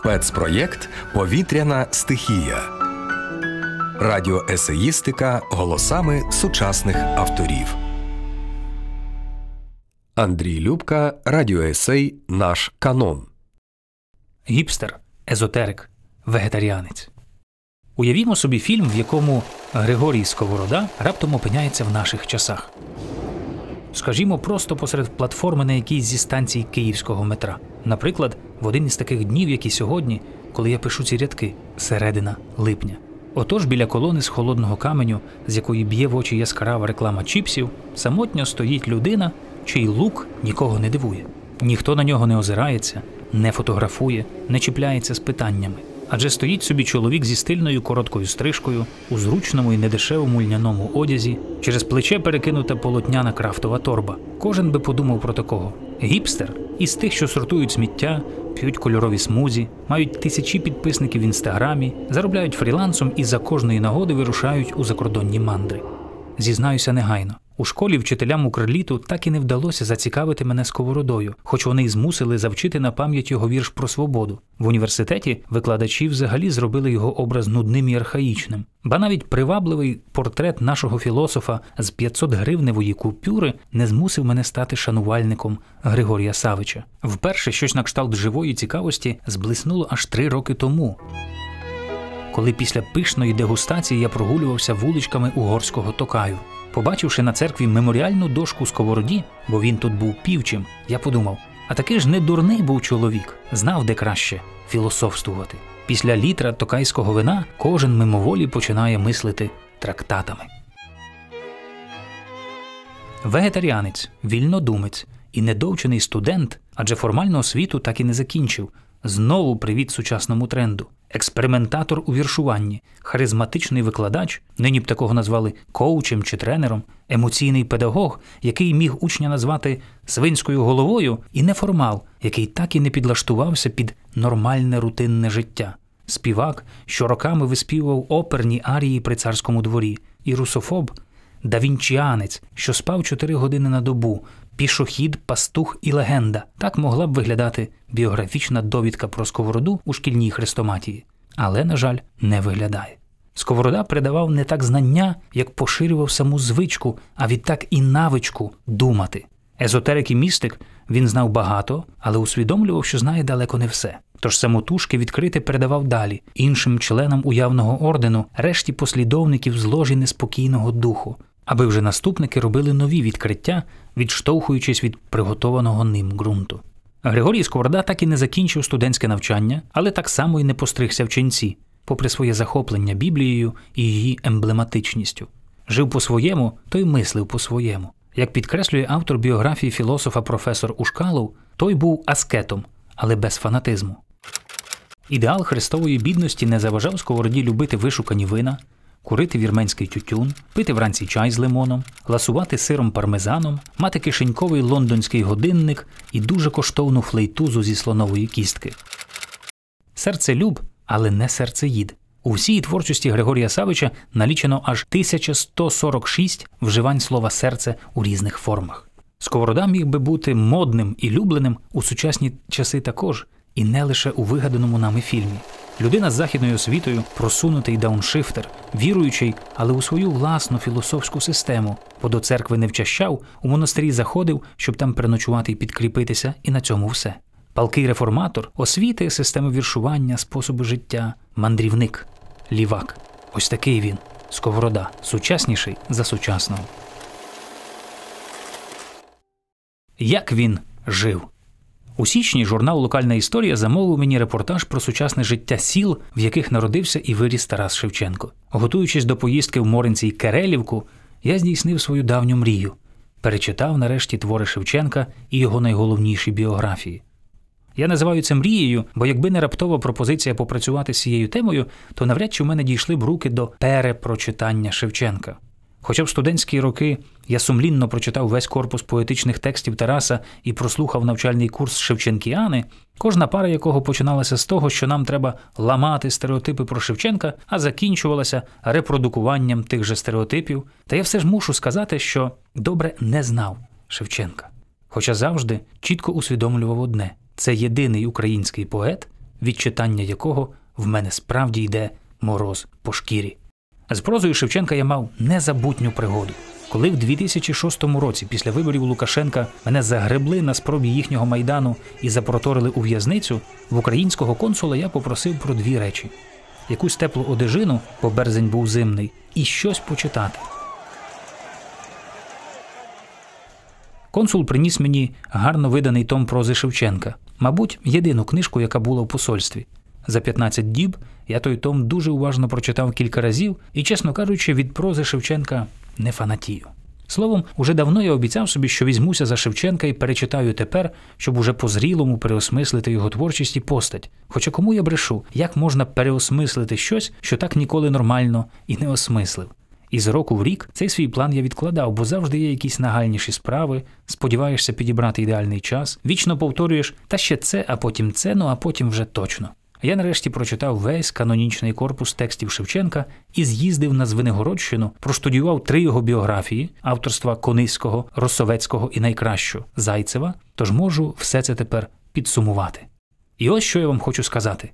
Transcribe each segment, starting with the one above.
Спецпроєкт «Повітряна стихія». Радіоесеїстика голосами сучасних авторів. Андрій Любка, радіоесей «Наш канон». Гіпстер, езотерик, вегетаріанець. Уявімо собі фільм, в якому Григорій Сковорода раптом опиняється в наших часах. Скажімо, просто посеред платформи на якійсь зі станцій київського метра. Наприклад, в один із таких днів, як і сьогодні, коли я пишу ці рядки, середина липня. Отож, біля колони з холодного каменю, з якої б'є в очі яскрава реклама чіпсів, самотньо стоїть людина, чий лук нікого не дивує. Ніхто на нього не озирається, не фотографує, не чіпляється з питаннями. Адже стоїть собі чоловік зі стильною короткою стрижкою, у зручному і недешевому льняному одязі, через плече перекинута полотняна крафтова торба. Кожен би подумав про такого. Гіпстер із тих, що сортують сміття, п'ють кольорові смузі, мають тисячі підписників в інстаграмі, заробляють фрілансом і за кожної нагоди вирушають у закордонні мандри. Зізнаюся негайно. У школі вчителям Укрліту так і не вдалося зацікавити мене Сковородою, хоч вони й змусили завчити на пам'ять його вірш про свободу. В університеті викладачі взагалі зробили його образ нудним і архаїчним. Ба навіть привабливий портрет нашого філософа з 500-гривневої купюри не змусив мене стати шанувальником Григорія Савича. Вперше щось на кшталт живої цікавості зблиснуло аж 3 роки тому, коли після пишної дегустації я прогулювався вуличками Угорського Токаю. Побачивши на церкві меморіальну дошку Сковороді, бо він тут був півчим, я подумав, а такий ж не дурний був чоловік, знав, де краще філософствувати. Після літра токайського вина кожен мимоволі починає мислити трактатами. Вегетаріанець, вільнодумець і недовчений студент, адже формальну освіту так і не закінчив. Знову привіт сучасному тренду. Експериментатор у віршуванні, харизматичний викладач, нині б такого назвали коучем чи тренером, емоційний педагог, який міг учня назвати свинською головою, і неформал, який так і не підлаштувався під нормальне рутинне життя. Співак, що роками виспівував оперні арії при царському дворі, і русофоб, давінчіанець, що спав 4 години на добу, пішохід, пастух і легенда. Так могла б виглядати біографічна довідка про Сковороду у шкільній хрестоматії. Але, на жаль, не виглядає. Сковорода передавав не так знання, як поширював саму звичку, а відтак і навичку думати. Езотерик і містик, він знав багато, але усвідомлював, що знає далеко не все. Тож самотужки відкрите передавав далі, іншим членам уявного ордену, решті послідовників з ложі неспокійного духу, аби вже наступники робили нові відкриття, відштовхуючись від приготованого ним ґрунту. Григорій Сковорода так і не закінчив студентське навчання, але так само і не постригся в ченці, попри своє захоплення Біблією і її емблематичністю. Жив по-своєму, то й мислив по-своєму. Як підкреслює автор біографії філософа професор Ушкалов, той був аскетом, але без фанатизму. Ідеал христової бідності не заважав Сковороді любити вишукані вина, курити вірменський тютюн, пити вранці чай з лимоном, ласувати сиром пармезаном, мати кишеньковий лондонський годинник і дуже коштовну флейтузу зі слонової кістки. Серцелюб, але не серцеїд. У всій творчості Григорія Савича налічено аж 1146 вживань слова «серце» у різних формах. Сковорода міг би бути модним і любленим у сучасні часи також, і не лише у вигаданому нами фільмі. Людина з західною освітою, просунутий дауншифтер, віруючий, але у свою власну філософську систему, бо до церкви не вчащав, у монастирі заходив, щоб там переночувати і підкріпитися, і на цьому все. Палкий реформатор, освіти, системи віршування, способи життя, мандрівник, лівак. Ось такий він, Сковорода, сучасніший за сучасного. Як він жив? У січні журнал «Локальна історія» замовив мені репортаж про сучасне життя сіл, в яких народився і виріс Тарас Шевченко. Готуючись до поїздки в Моринці й Керелівку, я здійснив свою давню мрію. Перечитав нарешті твори Шевченка і його найголовніші біографії. Я називаю це мрією, бо якби не раптова пропозиція попрацювати з цією темою, то навряд чи в мене дійшли б руки до перепрочитання Шевченка. Хоча в студентські роки я сумлінно прочитав весь корпус поетичних текстів Тараса і прослухав навчальний курс Шевченкіани, кожна пара якого починалася з того, що нам треба ламати стереотипи про Шевченка, а закінчувалася репродукуванням тих же стереотипів, та я все ж мушу сказати, що добре не знав Шевченка. Хоча завжди чітко усвідомлював одне – це єдиний український поет, від читання якого в мене справді йде мороз по шкірі. З прозою Шевченка я мав незабутню пригоду. Коли в 2006 році після виборів Лукашенка мене загребли на спробі їхнього Майдану і запроторили у в'язницю, в українського консула я попросив про 2 речі. Якусь теплу одежину, бо березень був зимний, і щось почитати. Консул приніс мені гарно виданий том прози Шевченка, мабуть, єдину книжку, яка була в посольстві. За 15 діб я той том дуже уважно прочитав кілька разів і, чесно кажучи, від прози Шевченка не фанатію. Словом, уже давно я обіцяв собі, що візьмуся за Шевченка і перечитаю тепер, щоб уже по-зрілому переосмислити його творчість і постать. Хоча кому я брешу, як можна переосмислити щось, що так ніколи нормально і не осмислив? І з року в рік цей свій план я відкладав, бо завжди є якісь нагальніші справи, сподіваєшся підібрати ідеальний час, вічно повторюєш «та ще це, а потім це, ну а потім вже точно». Я нарешті прочитав весь канонічний корпус текстів Шевченка і з'їздив на Звенигородщину, проштудіював 3 його біографії авторства Кониського, Росовецького і найкращого Зайцева, тож можу все це тепер підсумувати. І ось що я вам хочу сказати.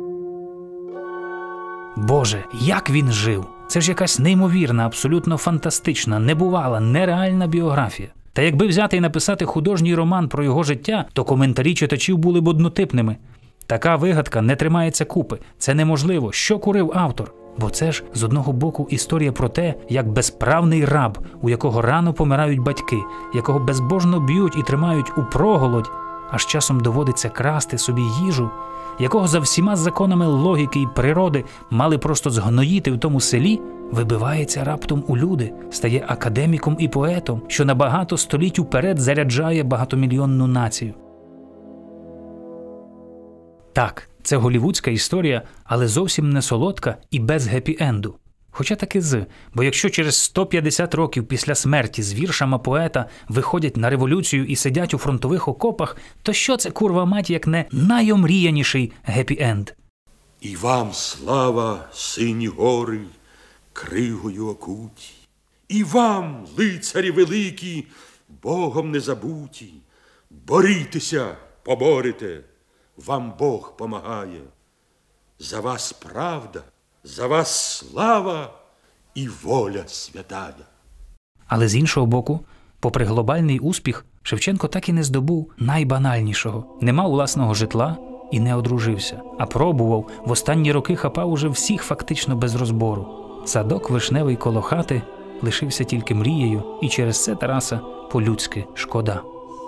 Боже, як він жив! Це ж якась неймовірна, абсолютно фантастична, небувала, нереальна біографія. Та якби взяти і написати художній роман про його життя, то коментарі читачів були б однотипними. Така вигадка не тримається купи. Це неможливо. Що курив автор? Бо це ж, з одного боку, історія про те, як безправний раб, у якого рано помирають батьки, якого безбожно б'ють і тримають у проголодь, аж часом доводиться красти собі їжу, якого за всіма законами логіки і природи мали просто згноїти в тому селі, вибивається раптом у люди, стає академіком і поетом, що на багато століть уперед заряджає багатомільйонну націю. Так, це голлівудська історія, але зовсім не солодка і без гепі-енду. Хоча таки бо якщо через 150 років після смерті з віршами поета виходять на революцію і сидять у фронтових окопах, то що це, курва мать, як не найомріяніший гепі-енд? І вам слава, сині гори, кригою окуті, і вам, лицарі великі, Богом не забуті, борітеся, поборете, вам Бог помагає. За вас правда, за вас слава і воля святая. Але з іншого боку, попри глобальний успіх, Шевченко так і не здобув найбанальнішого. Не мав власного житла і не одружився, а пробував, в останні роки хапав уже всіх фактично без розбору. Садок вишневий коло хати лишився тільки мрією, і через це Тараса по-людськи шкода.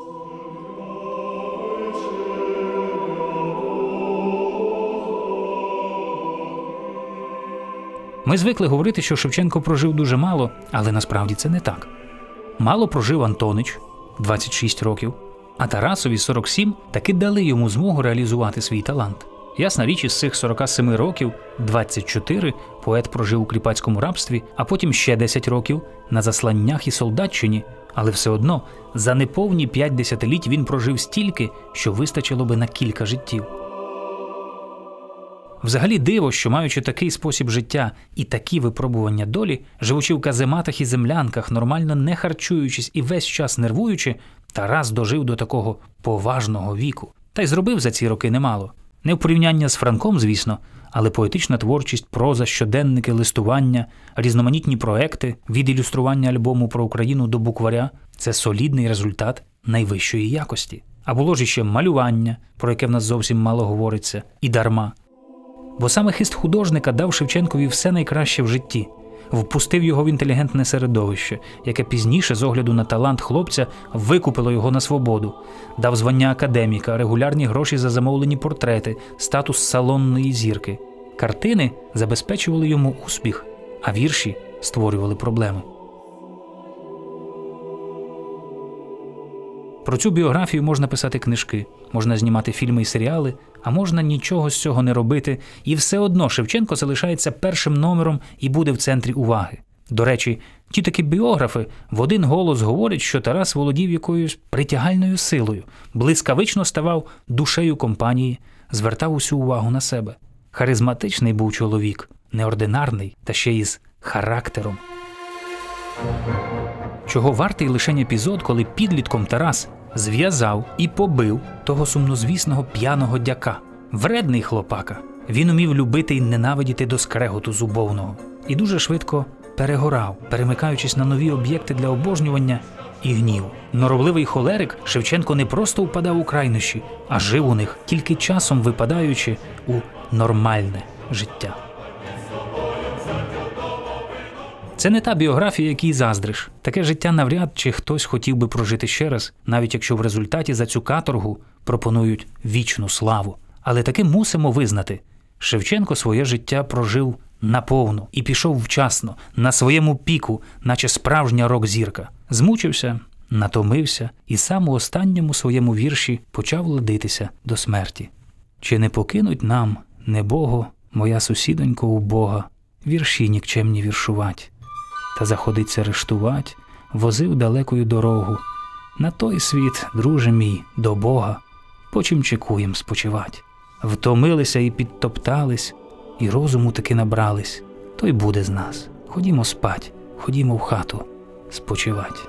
Ми звикли говорити, що Шевченко прожив дуже мало, але насправді це не так. Мало прожив Антонич, 26 років, а Тарасові 47 таки дали йому змогу реалізувати свій талант. Ясна річ, із цих 47 років 24 поет прожив у кріпацькому рабстві, а потім ще 10 років на засланнях і солдатчині, але все одно за неповні 5 десятиліть він прожив стільки, що вистачило би на кілька життів. Взагалі диво, що маючи такий спосіб життя і такі випробування долі, живучи в казематах і землянках, нормально не харчуючись і весь час нервуючи, Тарас дожив до такого поважного віку. Та й зробив за ці роки немало. Не в порівняння з Франком, звісно, але поетична творчість, проза, щоденники, листування, різноманітні проекти, від ілюстрування альбому про Україну до букваря – це солідний результат найвищої якості. А було ж іще малювання, про яке в нас зовсім мало говориться, і дарма. Бо саме хист художника дав Шевченкові все найкраще в житті, впустив його в інтелігентне середовище, яке пізніше, з огляду на талант хлопця, викупило його на свободу, дав звання академіка, регулярні гроші за замовлені портрети, статус салонної зірки. Картини забезпечували йому успіх, а вірші створювали проблеми. Про цю біографію можна писати книжки, можна знімати фільми і серіали, а можна нічого з цього не робити, і все одно Шевченко залишається першим номером і буде в центрі уваги. До речі, ті такі біографи в один голос говорять, що Тарас володів якоюсь притягальною силою, блискавично ставав душею компанії, звертав усю увагу на себе. Харизматичний був чоловік, неординарний та ще й з характером. Чого вартий лишень епізод, коли підлітком Тарас зв'язав і побив того сумнозвісного п'яного дяка. Вредний хлопака. Він умів любити і ненавидіти до скреготу зубовного. І дуже швидко перегорав, перемикаючись на нові об'єкти для обожнювання і гніву. Норовливий холерик Шевченко не просто впадав у крайнощі, а жив у них, тільки часом випадаючи у нормальне життя. Це не та біографія, якій заздриш. Таке життя навряд чи хтось хотів би прожити ще раз, навіть якщо в результаті за цю каторгу пропонують вічну славу. Але таки мусимо визнати, Шевченко своє життя прожив наповну і пішов вчасно, на своєму піку, наче справжня рок-зірка. Змучився, натомився і сам у останньому своєму вірші почав ладитися до смерті. «Чи не покинуть нам, небого, моя сусідонько убога, вірші нікчемні віршувать, та заходиться рештувать, возив далекою дорогу. На той світ, друже мій, до Бога, почим чекуєм спочивать. Втомилися і підтоптались, і розуму таки набрались, то й буде з нас. Ходімо спать, ходімо в хату спочивать».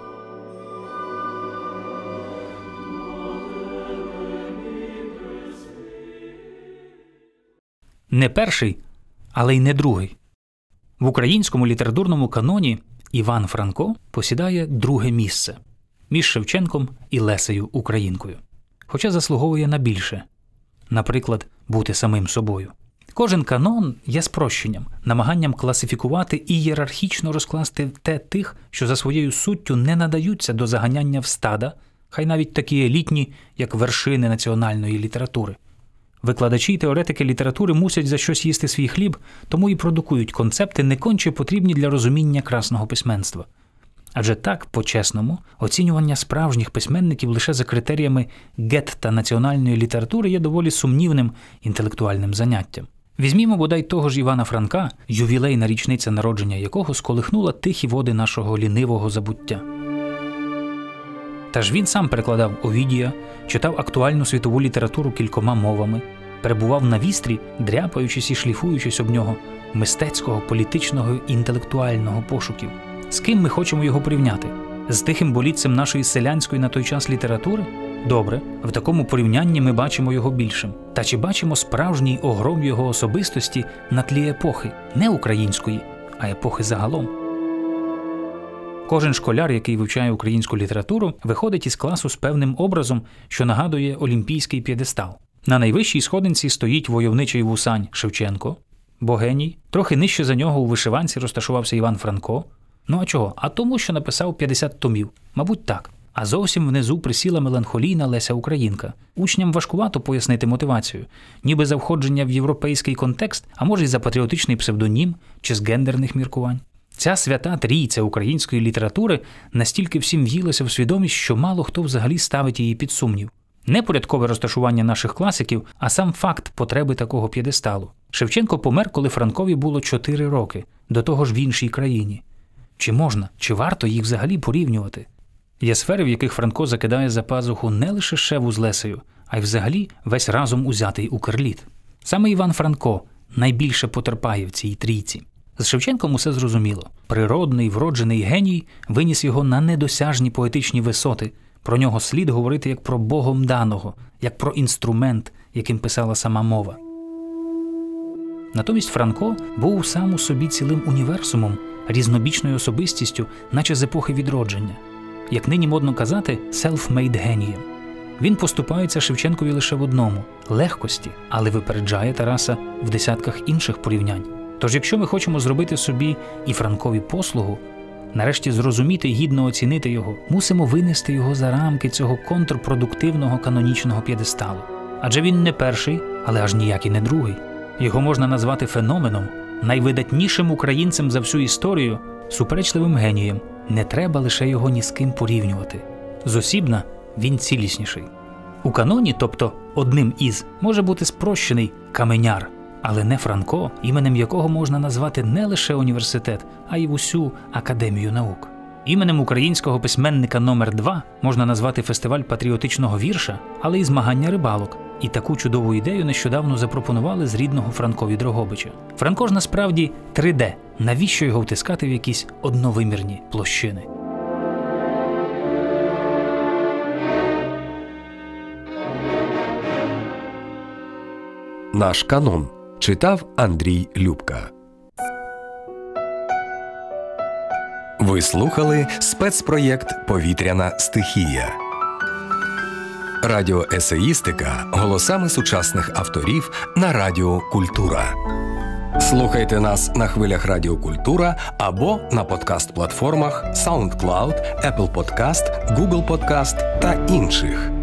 Не перший, але й не другий. В українському літературному каноні Іван Франко посідає друге місце між Шевченком і Лесею Українкою. Хоча заслуговує на більше. Наприклад, бути самим собою. Кожен канон є спрощенням, намаганням класифікувати і ієрархічно розкласти тих, що за своєю суттю не надаються до заганяння в стада, хай навіть такі елітні, як вершини національної літератури. Викладачі й теоретики літератури мусять за щось їсти свій хліб, тому і продукують концепти, не конче потрібні для розуміння красного письменства. Адже так, по-чесному, оцінювання справжніх письменників лише за критеріями гетта національної літератури є доволі сумнівним інтелектуальним заняттям. Візьмімо бодай того ж Івана Франка, ювілейна річниця народження якого сколихнула тихі води нашого лінивого забуття. Та ж він сам перекладав Овідія, читав актуальну світову літературу кількома мовами, перебував на вістрі, дряпаючись і шліфуючись об нього, мистецького, політичного і інтелектуального пошуків. З ким ми хочемо його порівняти? З тихим болітцем нашої селянської на той час літератури? Добре, в такому порівнянні ми бачимо його більшим. Та чи бачимо справжній огром його особистості на тлі епохи? Не української, а епохи загалом. Кожен школяр, який вивчає українську літературу, виходить із класу з певним образом, що нагадує олімпійський п'єдестал. На найвищій сходинці стоїть войовничий вусань Шевченко, бо геній. Трохи нижче за нього у вишиванці розташувався Іван Франко. Ну а чого? А тому, що написав 50 томів. Мабуть, так. А зовсім внизу присіла меланхолійна Леся Українка. Учням важкувато пояснити мотивацію. Ніби за входження в європейський контекст, а може й за патріотичний псевдонім чи з гендерних міркувань. Ця свята трійця української літератури настільки всім в'їлася в свідомість, що мало хто взагалі ставить її під сумнів. Не порядкове розташування наших класиків, а сам факт потреби такого п'єдесталу. Шевченко помер, коли Франкові було 4 роки, до того ж в іншій країні. Чи можна, чи варто їх взагалі порівнювати? Є сфери, в яких Франко закидає за пазуху не лише Шеву з Лесею, а й взагалі весь разом узятий Укрліт. Саме Іван Франко найбільше потерпає в цій трійці. З Шевченком усе зрозуміло. Природний, вроджений геній виніс його на недосяжні поетичні висоти. Про нього слід говорити як про Богом даного, як про інструмент, яким писала сама мова. Натомість Франко був сам у собі цілим універсумом, різнобічною особистістю, наче з епохи відродження. Як нині модно казати, self-made генієм. Він поступається Шевченкові лише в одному – легкості, але випереджає Тараса в десятках інших порівнянь. Тож якщо ми хочемо зробити собі і Франкові послугу, нарешті зрозуміти і гідно оцінити його, мусимо винести його за рамки цього контрпродуктивного канонічного п'єдесталу. Адже він не перший, але аж ніяк і не другий. Його можна назвати феноменом, найвидатнішим українцем за всю історію, суперечливим генієм. Не треба лише його ні з ким порівнювати. Зосібна він цілісніший. У каноні, тобто одним із, може бути спрощений каменяр, але не Франко, іменем якого можна назвати не лише університет, а й усю Академію наук. Іменем українського письменника номер 2 можна назвати фестиваль патріотичного вірша, але й змагання рибалок. І таку чудову ідею нещодавно запропонували з рідного Франкові Дрогобича. Франко ж насправді 3D. Навіщо його втискати в якісь одновимірні площини? Наш канон. Читав Андрій Любка. Ви слухали спецпроєкт «Повітряна стихія». Радіоесеїстика голосами сучасних авторів на Радіо Культура. Слухайте нас на хвилях Радіо Культура або на подкаст-платформах SoundCloud, Apple Podcast, Google Podcast та інших.